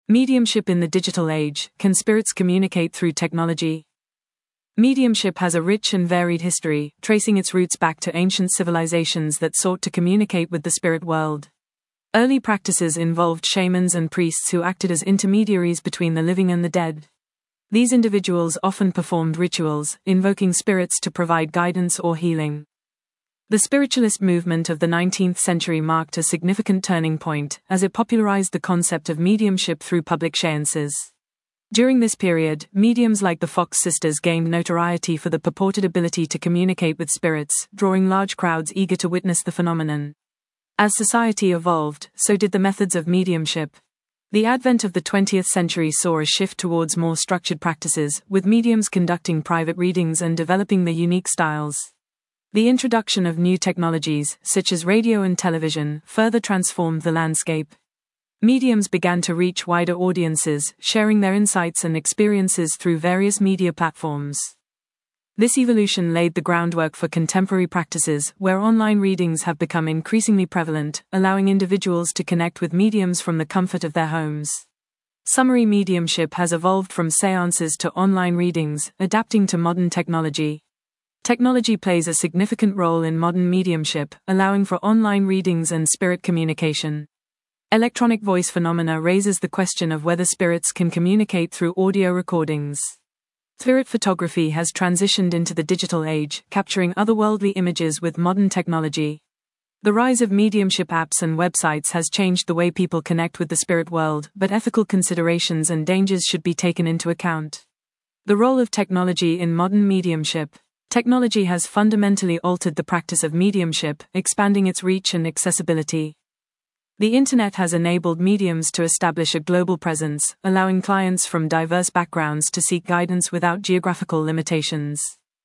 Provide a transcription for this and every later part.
Mediumship in the digital age. Can spirits communicate through technology? Mediumship has a rich and varied history, tracing its roots back to ancient civilizations that sought to communicate with the spirit world. Early practices involved shamans and priests who acted as intermediaries between the living and the dead. These individuals often performed rituals, invoking spirits to provide guidance or healing. The spiritualist movement of the 19th century marked a significant turning point, as it popularized the concept of mediumship through public seances. During this period, mediums like the Fox sisters gained notoriety for the purported ability to communicate with spirits, drawing large crowds eager to witness the phenomenon. As society evolved, so did the methods of mediumship. The advent of the 20th century saw a shift towards more structured practices, with mediums conducting private readings and developing their unique styles. The introduction of new technologies, such as radio and television, further transformed the landscape. Mediums began to reach wider audiences, sharing their insights and experiences through various media platforms. This evolution laid the groundwork for contemporary practices, where online readings have become increasingly prevalent, allowing individuals to connect with mediums from the comfort of their homes. Summary mediumship has evolved from seances to online readings, adapting to modern technology. Technology plays a significant role in modern mediumship, allowing for online readings and spirit communication. Electronic voice phenomena raises the question of whether spirits can communicate through audio recordings. Spirit photography has transitioned into the digital age, capturing otherworldly images with modern technology. The rise of mediumship apps and websites has changed the way people connect with the spirit world, but ethical considerations and dangers should be taken into account. The role of technology in modern mediumship. Technology has fundamentally altered the practice of mediumship, expanding its reach and accessibility. The Internet has enabled mediums to establish a global presence, allowing clients from diverse backgrounds to seek guidance without geographical limitations.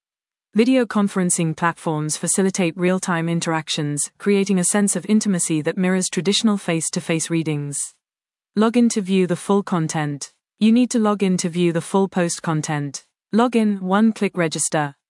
Video conferencing platforms facilitate real-time interactions, creating a sense of intimacy that mirrors traditional face-to-face readings. Log in to view the full content. You need to log in to view the full post content. Log in, one-click register.